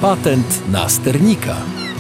Patent na sternika.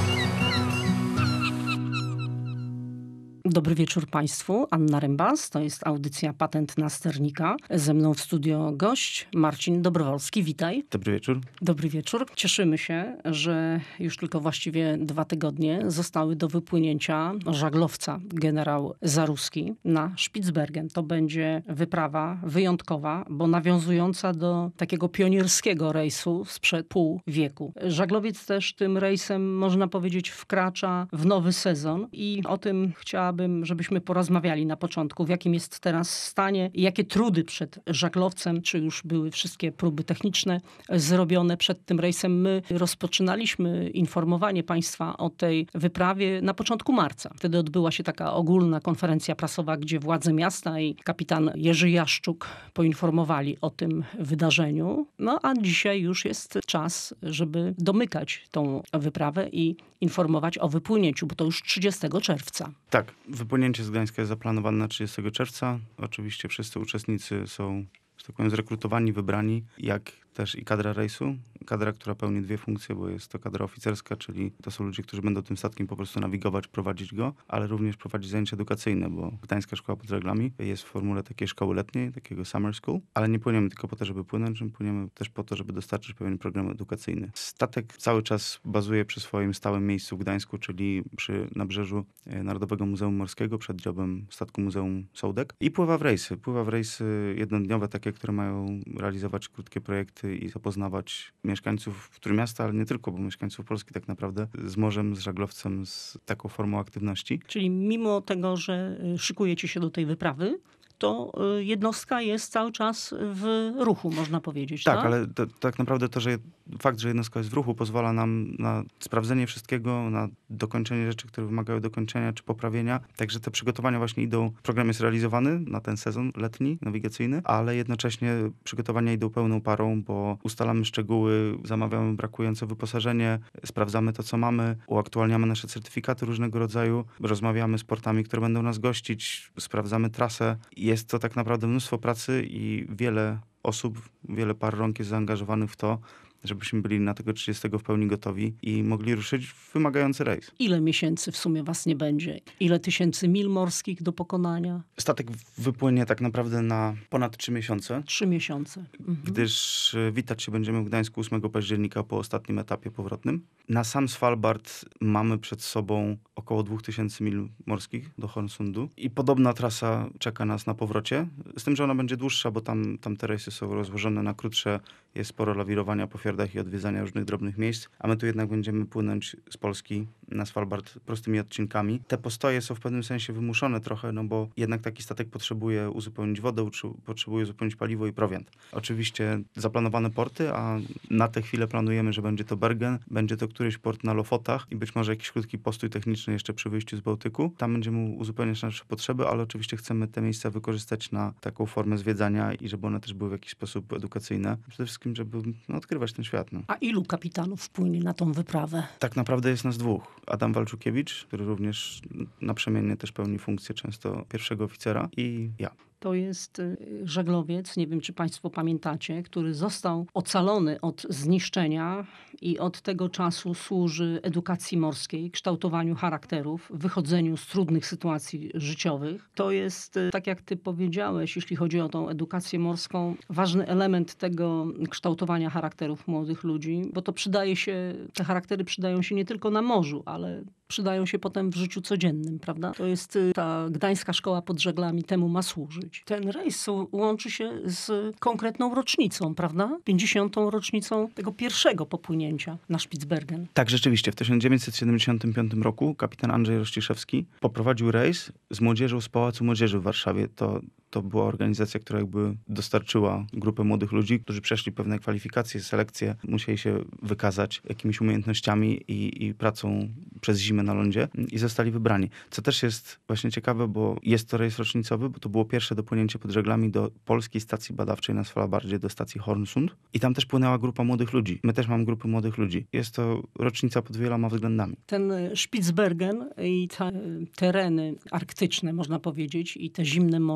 Dobry wieczór Państwu. Anna Rembas, to jest audycja Patent na sternika. Ze mną w studio gość Marcin Dobrowolski. Witaj. Dobry wieczór. Dobry wieczór. Cieszymy się, że już tylko właściwie 2 tygodnie zostały do wypłynięcia żaglowca generał Zaruski na Spitsbergen. To będzie wyprawa wyjątkowa, bo nawiązująca do takiego pionierskiego rejsu sprzed pół wieku. Żaglowiec też tym rejsem, można powiedzieć, wkracza w nowy sezon i o tym chciałabym, żebyśmy porozmawiali na początku, w jakim jest teraz stanie i jakie trudy przed żaglowcem, czy już były wszystkie próby techniczne zrobione przed tym rejsem. My rozpoczynaliśmy informowanie Państwa o tej wyprawie na początku marca. Wtedy odbyła się taka ogólna konferencja prasowa, gdzie władze miasta i kapitan Jerzy Jaszczuk poinformowali o tym wydarzeniu. No a dzisiaj już jest czas, żeby domykać tą wyprawę i informować o wypłynięciu, bo to już 30 czerwca. Tak, wypłynięcie z Gdańska jest zaplanowane na 30 czerwca. Oczywiście wszyscy uczestnicy są, że tak powiem, zrekrutowani, wybrani, jak też i kadra rejsu. Kadra, która pełni 2 funkcje, bo jest to kadra oficerska, czyli to są ludzie, którzy będą tym statkiem po prostu nawigować, prowadzić go, ale również prowadzić zajęcia edukacyjne, bo Gdańska Szkoła pod Żaglami jest w formule takiej szkoły letniej, takiego summer school, ale nie płyniemy tylko po to, żeby płynąć, płyniemy też po to, żeby dostarczyć pewien program edukacyjny. Statek cały czas bazuje przy swoim stałym miejscu w Gdańsku, czyli przy nabrzeżu Narodowego Muzeum Morskiego, przed dziobem statku Muzeum Sołdek i pływa w rejsy jednodniowe, takie, które mają realizować krótkie projekty i zapoznawać mieszkańców Trójmiasta, ale nie tylko, bo mieszkańców Polski tak naprawdę z morzem, z żaglowcem, z taką formą aktywności. Czyli mimo tego, że szykujecie się do tej wyprawy, to jednostka jest cały czas w ruchu, można powiedzieć. Tak, ale tak naprawdę to, że fakt, że jednostka jest w ruchu, pozwala nam na sprawdzenie wszystkiego, na dokończenie rzeczy, które wymagają dokończenia czy poprawienia. Także te przygotowania właśnie idą, program jest realizowany na ten sezon letni, nawigacyjny, ale jednocześnie przygotowania idą pełną parą, bo ustalamy szczegóły, zamawiamy brakujące wyposażenie, sprawdzamy to, co mamy, uaktualniamy nasze certyfikaty różnego rodzaju, rozmawiamy z portami, które będą nas gościć, sprawdzamy trasę. Jest to tak naprawdę mnóstwo pracy i wiele osób, wiele par rąk jest zaangażowanych w to, żebyśmy byli na tego 30 w pełni gotowi i mogli ruszyć w wymagający rejs. Ile miesięcy w sumie was nie będzie? Ile tysięcy mil morskich do pokonania? Statek wypłynie tak naprawdę na ponad 3 miesiące. 3 miesiące. Gdyż witać się będziemy w Gdańsku 8 października po ostatnim etapie powrotnym. Na sam Svalbard mamy przed sobą około 2000 mil morskich do Hornsundu i podobna trasa czeka nas na powrocie, z tym, że ona będzie dłuższa, bo tam te rejsy są rozłożone na krótsze, jest sporo lawirowania po fiordach i odwiedzania różnych drobnych miejsc, a my tu jednak będziemy płynąć z Polski na Svalbard prostymi odcinkami. Te postoje są w pewnym sensie wymuszone trochę, no bo jednak taki statek potrzebuje uzupełnić wodę, potrzebuje uzupełnić paliwo i prowiant. Oczywiście zaplanowane porty, a na tę chwilę planujemy, że będzie to Bergen, będzie to któryś port na Lofotach i być może jakiś krótki postój techniczny jeszcze przy wyjściu z Bałtyku. Tam będziemy uzupełniać nasze potrzeby, ale oczywiście chcemy te miejsca wykorzystać na taką formę zwiedzania i żeby one też były w jakiś sposób edukacyjne. Przede wszystkim, żeby odkrywać ten świat. A ilu kapitanów wpłynie na tą wyprawę? Tak naprawdę jest nas 2. Adam Walczukiewicz, który również naprzemiennie też pełni funkcję często pierwszego oficera i ja. To jest żaglowiec, nie wiem, czy Państwo pamiętacie, który został ocalony od zniszczenia i od tego czasu służy edukacji morskiej, kształtowaniu charakterów, wychodzeniu z trudnych sytuacji życiowych. To jest, tak jak ty powiedziałeś, jeśli chodzi o tą edukację morską, ważny element tego kształtowania charakterów młodych ludzi, bo to te charaktery przydają się nie tylko na morzu, ale przydają się potem w życiu codziennym, prawda? To jest ta Gdańska Szkoła pod Żaglami, temu ma służyć. Ten rejs łączy się z konkretną rocznicą, prawda? 50. rocznicą tego pierwszego popłynięcia na Spitsbergen. Tak, rzeczywiście. W 1975 roku kapitan Andrzej Rościszewski poprowadził rejs z młodzieżą z Pałacu Młodzieży w Warszawie. To była organizacja, która jakby dostarczyła grupę młodych ludzi, którzy przeszli pewne kwalifikacje, selekcje, musieli się wykazać jakimiś umiejętnościami i pracą przez zimę na lądzie i zostali wybrani. Co też jest właśnie ciekawe, bo jest to rejs rocznicowy, bo to było pierwsze dopłynięcie pod żaglami do polskiej stacji badawczej na Svalbardzie, do stacji Hornsund. I tam też płynęła grupa młodych ludzi. My też mamy grupę młodych ludzi. Jest to rocznica pod wieloma względami. Ten Spitsbergen i te tereny arktyczne, można powiedzieć, i te zimne morza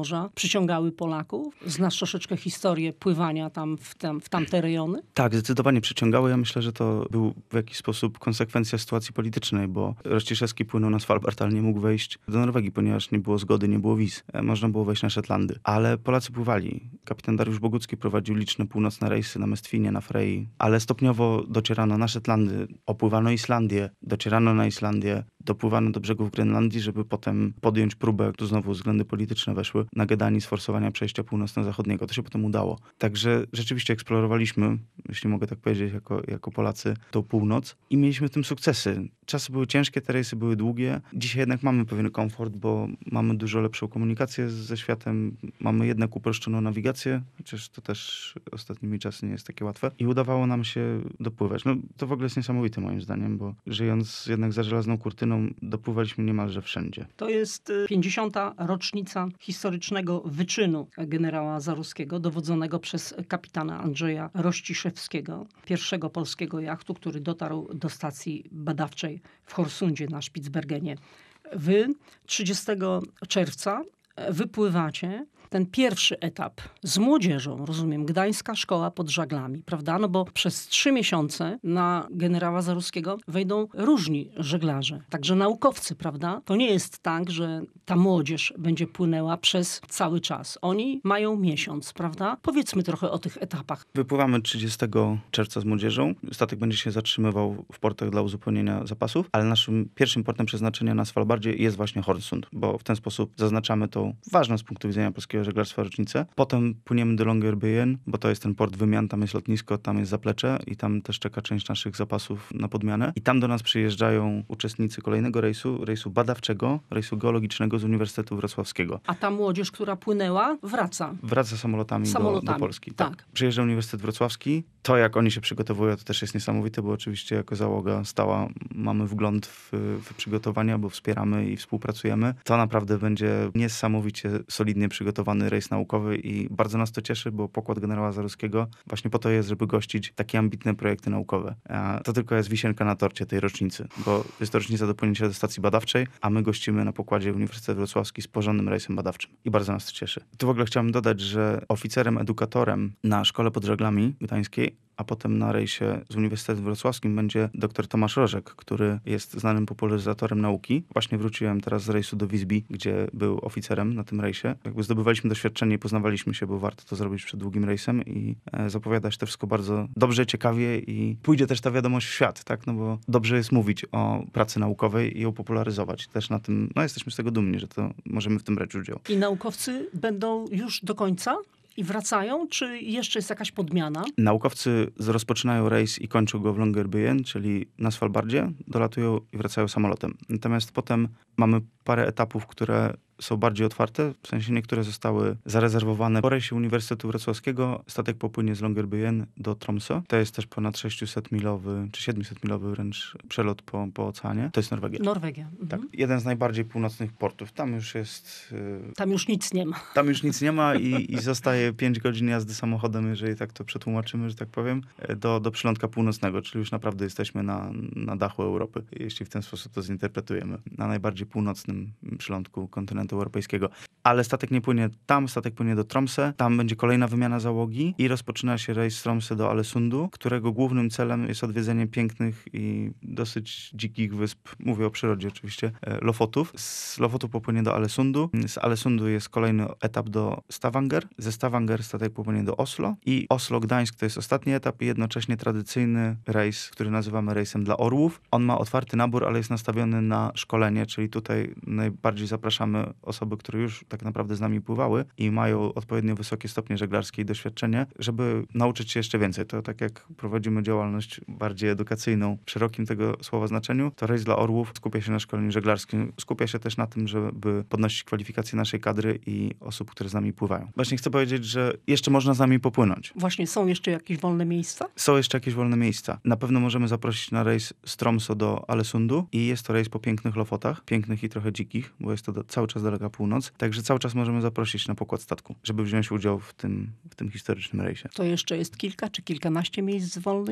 przyciągały Polaków? Znasz troszeczkę historię pływania tam w tamte rejony? Tak, zdecydowanie przyciągały. Ja myślę, że to był w jakiś sposób konsekwencja sytuacji politycznej, bo Rościszewski płynął na Svalbard, ale nie mógł wejść do Norwegii, ponieważ nie było zgody, nie było wiz. Można było wejść na Szetlandy. Ale Polacy pływali. Kapitan Dariusz Bogucki prowadził liczne północne rejsy na Mestwinie, na Frei, ale stopniowo docierano na Szetlandy, opływano Islandię, docierano na Islandię, dopływano do brzegów Grenlandii, żeby potem podjąć próbę, tu znowu względy polityczne weszły, na Gedanii sforsowania przejścia północno-zachodniego. To się potem udało. Także rzeczywiście eksplorowaliśmy, jeśli mogę tak powiedzieć, jako Polacy, tą północ i mieliśmy w tym sukcesy. Czasy były ciężkie, te rejsy były długie. Dzisiaj jednak mamy pewien komfort, bo mamy dużo lepszą komunikację ze światem, mamy jednak uproszczoną nawigację, chociaż to też ostatnimi czasy nie jest takie łatwe. I udawało nam się dopływać. No to w ogóle jest niesamowite moim zdaniem, bo żyjąc jednak za żelazną kurtyną, dopływaliśmy niemalże wszędzie. To jest 50. rocznica historycznego wyczynu generała Zaruskiego, dowodzonego przez kapitana Andrzeja Rościszewskiego, pierwszego polskiego jachtu, który dotarł do stacji badawczej w Horsundzie na Spitsbergenie. Wy 30 czerwca wypływacie ten pierwszy etap z młodzieżą, rozumiem, Gdańska Szkoła pod Żaglami, prawda? No bo przez 3 miesiące na generała Zaruskiego wejdą różni żeglarze, także naukowcy, prawda? To nie jest tak, że ta młodzież będzie płynęła przez cały czas. Oni mają miesiąc, prawda? Powiedzmy trochę o tych etapach. Wypływamy 30 czerwca z młodzieżą. Statek będzie się zatrzymywał w portach dla uzupełnienia zapasów, ale naszym pierwszym portem przeznaczenia na Svalbardzie jest właśnie Hornsund, bo w ten sposób zaznaczamy tą ważną z punktu widzenia polskiego żeglarstwa rocznicę. Potem płyniemy do Longyearbyen, bo to jest ten port wymian, tam jest lotnisko, tam jest zaplecze i tam też czeka część naszych zapasów na podmianę. I tam do nas przyjeżdżają uczestnicy kolejnego rejsu badawczego, rejsu geologicznego z Uniwersytetu Wrocławskiego. A ta młodzież, która płynęła, wraca. Wraca samolotami. Do Polski. Tak. Przyjeżdża Uniwersytet Wrocławski. To, jak oni się przygotowują, to też jest niesamowite, bo oczywiście jako załoga stała mamy wgląd w przygotowania, bo wspieramy i współpracujemy. To naprawdę będzie niesamowicie solidnie przygotowany rejs naukowy i bardzo nas to cieszy, bo pokład generała Zaruskiego właśnie po to jest, żeby gościć takie ambitne projekty naukowe. A to tylko jest wisienka na torcie tej rocznicy, bo jest to rocznica dopłynięcia do stacji badawczej, a my gościmy na pokładzie Uniwersytet Wrocławski z porządnym rejsem badawczym. I bardzo nas to cieszy. Tu w ogóle chciałem dodać, że oficerem, edukatorem na szkole pod Żaglami Gdańskiej, a potem na rejsie z Uniwersytetem Wrocławskim będzie dr Tomasz Rożek, który jest znanym popularyzatorem nauki. Właśnie wróciłem teraz z rejsu do Visby, gdzie był oficerem na tym rejsie. Jakby zdobywaliśmy doświadczenie i poznawaliśmy się, bo warto to zrobić przed długim rejsem i zapowiada się to wszystko bardzo dobrze, ciekawie i pójdzie też ta wiadomość w świat, tak? No bo dobrze jest mówić o pracy naukowej i ją popularyzować. Też na tym, jesteśmy z tego dumni, że to możemy w tym brać udział. I naukowcy będą już do końca? I wracają, czy jeszcze jest jakaś podmiana? Naukowcy rozpoczynają rejs i kończą go w Longyearbyen, czyli na Svalbardzie, dolatują i wracają samolotem. Natomiast potem mamy parę etapów, które są bardziej otwarte, w sensie niektóre zostały zarezerwowane. Po rejsie Uniwersytetu Wrocławskiego statek popłynie z Longyearbyen do Tromsø. To jest też ponad 600-milowy, czy 700-milowy wręcz przelot po oceanie. To jest Norwegia. Norwegia. Tak. Jeden z najbardziej północnych portów. Tam już jest... Tam już nic nie ma. Tam już nic nie ma i zostaje 5 godzin jazdy samochodem, jeżeli tak to przetłumaczymy, że tak powiem, do przylądka północnego, czyli już naprawdę jesteśmy na dachu Europy, jeśli w ten sposób to zinterpretujemy. Na najbardziej północnym przylądku kontynentu europejskiego. Ale statek nie płynie tam, statek płynie do Tromsø. Tam będzie kolejna wymiana załogi i rozpoczyna się rejs z Tromsø do Alesundu, którego głównym celem jest odwiedzenie pięknych i dosyć dzikich wysp, mówię o przyrodzie oczywiście, Lofotów. Z Lofotu popłynie do Alesundu. Z Alesundu jest kolejny etap do Stavanger. Ze Stavanger statek popłynie do Oslo i Oslo-Gdańsk to jest ostatni etap i jednocześnie tradycyjny rejs, który nazywamy rejsem dla orłów. On ma otwarty nabór, ale jest nastawiony na szkolenie, czyli tutaj najbardziej zapraszamy osoby, które już tak naprawdę z nami pływały i mają odpowiednio wysokie stopnie żeglarskie i doświadczenie, żeby nauczyć się jeszcze więcej. To tak jak prowadzimy działalność bardziej edukacyjną w szerokim tego słowa znaczeniu, to rejs dla orłów skupia się na szkoleniu żeglarskim. Skupia się też na tym, żeby podnosić kwalifikacje naszej kadry i osób, które z nami pływają. Właśnie chcę powiedzieć, że jeszcze można z nami popłynąć. Właśnie, są jeszcze jakieś wolne miejsca? Są jeszcze jakieś wolne miejsca. Na pewno możemy zaprosić na rejs z Tromsø do Alesundu i jest to rejs po pięknych Lofotach, pięknych i trochę dzikich, bo jest to cały czas daleka północ, także cały czas możemy zaprosić na pokład statku, żeby wziąć udział w tym historycznym rejsie. To jeszcze jest kilka czy kilkanaście miejsc wolnych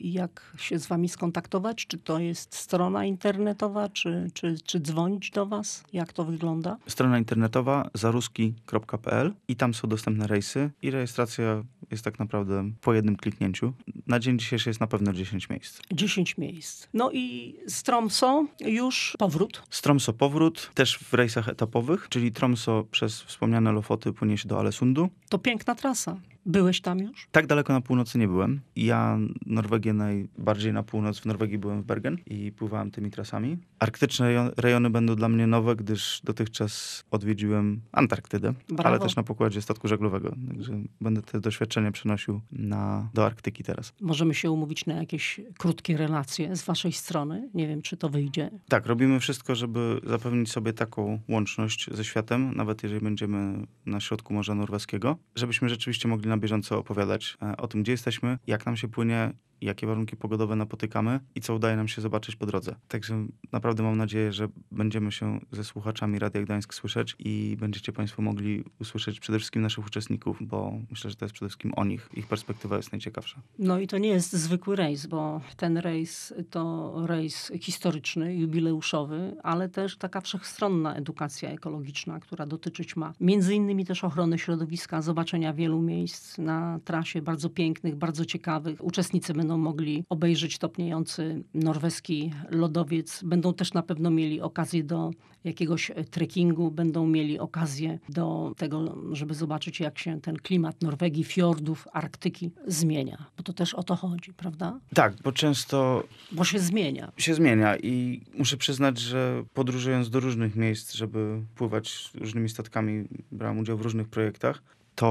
jak się z wami skontaktować? Czy to jest strona internetowa, czy dzwonić do was? Jak to wygląda? Strona internetowa zaruski.pl i tam są dostępne rejsy i rejestracja jest tak naprawdę po jednym kliknięciu. Na dzień dzisiejszy jest na pewno 10 miejsc. 10 miejsc. No i z Tromsø już powrót. Z Tromsø powrót, też w rejsach etapowych, czyli Tromsø przez wspomniane Lofoty płynie się do Alesundu. To piękna trasa. Byłeś tam już? Tak daleko na północy nie byłem. Ja Norwegię najbardziej na północ, w Norwegii byłem w Bergen i pływałem tymi trasami. Arktyczne rejony będą dla mnie nowe, gdyż dotychczas odwiedziłem Antarktydę, Brawo. ale też na pokładzie statku żaglowego. Także będę te doświadczenia przenosił do Arktyki teraz. Możemy się umówić na jakieś krótkie relacje z waszej strony. Nie wiem, czy to wyjdzie. Tak, robimy wszystko, żeby zapewnić sobie taką łączność ze światem, nawet jeżeli będziemy na środku Morza Norweskiego, żebyśmy rzeczywiście mogli na bieżąco opowiadać o tym, gdzie jesteśmy, jak nam się płynie, jakie warunki pogodowe napotykamy i co udaje nam się zobaczyć po drodze. Także naprawdę mam nadzieję, że będziemy się ze słuchaczami Radia Gdańsk słyszeć i będziecie państwo mogli usłyszeć przede wszystkim naszych uczestników, bo myślę, że to jest przede wszystkim o nich. Ich perspektywa jest najciekawsza. No i to nie jest zwykły rejs, bo ten rejs to rejs historyczny, jubileuszowy, ale też taka wszechstronna edukacja ekologiczna, która dotyczyć ma między innymi też ochrony środowiska, zobaczenia wielu miejsc na trasie, bardzo pięknych, bardzo ciekawych. Uczestnicy będą mogli obejrzeć topniejący norweski lodowiec. Będą też na pewno mieli okazję do jakiegoś trekkingu, będą mieli okazję do tego, żeby zobaczyć, jak się ten klimat Norwegii, fiordów, Arktyki zmienia. Bo to też o to chodzi, prawda? Tak, bo często Bo się zmienia. się zmienia i muszę przyznać, że podróżując do różnych miejsc, żeby pływać różnymi statkami, brałem udział w różnych projektach,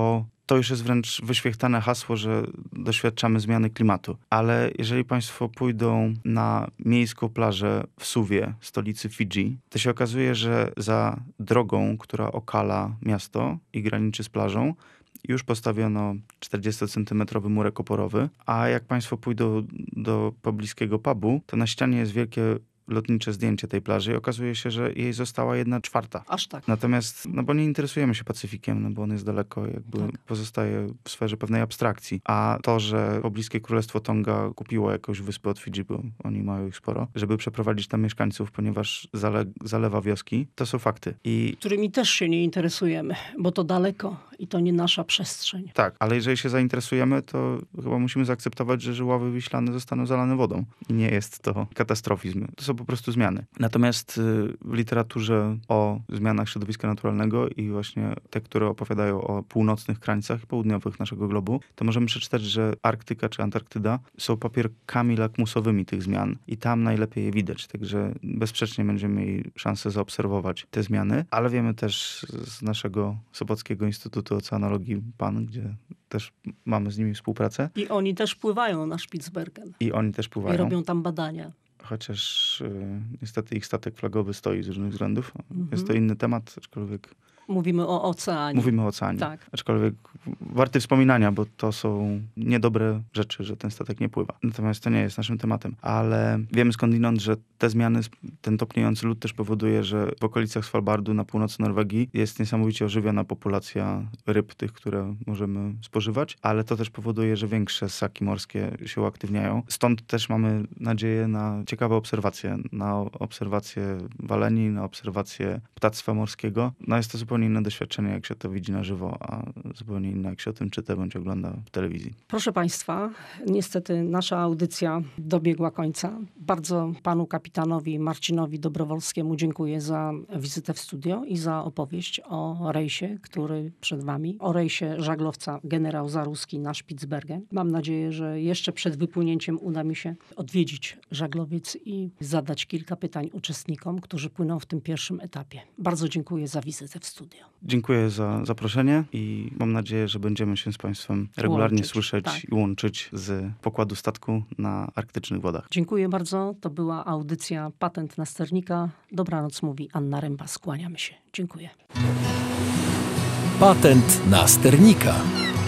to już jest wręcz wyświechtane hasło, że doświadczamy zmiany klimatu. Ale jeżeli państwo pójdą na miejską plażę w Suwie, stolicy Fidżi, to się okazuje, że za drogą, która okala miasto i graniczy z plażą, już postawiono 40-centymetrowy murek oporowy, a jak państwo pójdą do pobliskiego pubu, to na ścianie jest wielkie lotnicze zdjęcie tej plaży i okazuje się, że jej została 1/4. Aż tak. Natomiast, bo nie interesujemy się Pacyfikiem, bo on jest daleko, jakby pozostaje w sferze pewnej abstrakcji. A to, że pobliskie Królestwo Tonga kupiło jakąś wyspę od Fidżi, bo oni mają ich sporo, żeby przeprowadzić tam mieszkańców, ponieważ zalewa wioski, to są fakty. Którymi też się nie interesujemy, bo to daleko i to nie nasza przestrzeń. Tak, ale jeżeli się zainteresujemy, to chyba musimy zaakceptować, że Żuławy Wiślane zostaną zalane wodą. I nie jest to katastrofizm. To są po prostu zmiany. Natomiast w literaturze o zmianach środowiska naturalnego i właśnie te, które opowiadają o północnych krańcach i południowych naszego globu, to możemy przeczytać, że Arktyka czy Antarktyda są papierkami lakmusowymi tych zmian i tam najlepiej je widać. Także bezsprzecznie będziemy mieli szansę zaobserwować te zmiany, ale wiemy też z naszego Sopockiego Instytutu Oceanologii PAN, gdzie też mamy z nimi współpracę. I oni też pływają na Spitsbergen. I oni też pływają. I robią tam badania. Chociaż niestety ich statek flagowy stoi z różnych względów. Jest to inny temat, aczkolwiek... Mówimy o oceanie. Mówimy o oceanie. Tak. Aczkolwiek warty wspominania, bo to są niedobre rzeczy, że ten statek nie pływa. Natomiast to nie jest naszym tematem. Ale wiemy skądinąd, że te zmiany, ten topniejący lód też powoduje, że w okolicach Svalbardu na północy Norwegii jest niesamowicie ożywiona populacja ryb, tych, które możemy spożywać, ale to też powoduje, że większe ssaki morskie się uaktywniają. Stąd też mamy nadzieję na ciekawe obserwacje. Na obserwacje waleni, na obserwacje ptactwa morskiego. No jest to zupełnie inne doświadczenie, jak się to widzi na żywo, a zupełnie inne, jak się o tym czyta bądź ogląda w telewizji. Proszę państwa, niestety nasza audycja dobiegła końca. Bardzo panu kapitanowi Marcinowi Dobrowolskiemu dziękuję za wizytę w studio i za opowieść o rejsie, który przed wami, o rejsie żaglowca Generał Zaruski na Spitsbergen. Mam nadzieję, że jeszcze przed wypłynięciem uda mi się odwiedzić żaglowiec i zadać kilka pytań uczestnikom, którzy płyną w tym pierwszym etapie. Bardzo dziękuję za wizytę w studio. Dziękuję za zaproszenie i mam nadzieję, że będziemy się z państwem regularnie słyszeć i łączyć z pokładu statku na arktycznych wodach. Dziękuję bardzo. To była audycja Patent na sternika. Dobranoc, mówi Anna Ręba. Skłaniamy się. Dziękuję. Patent na sternika.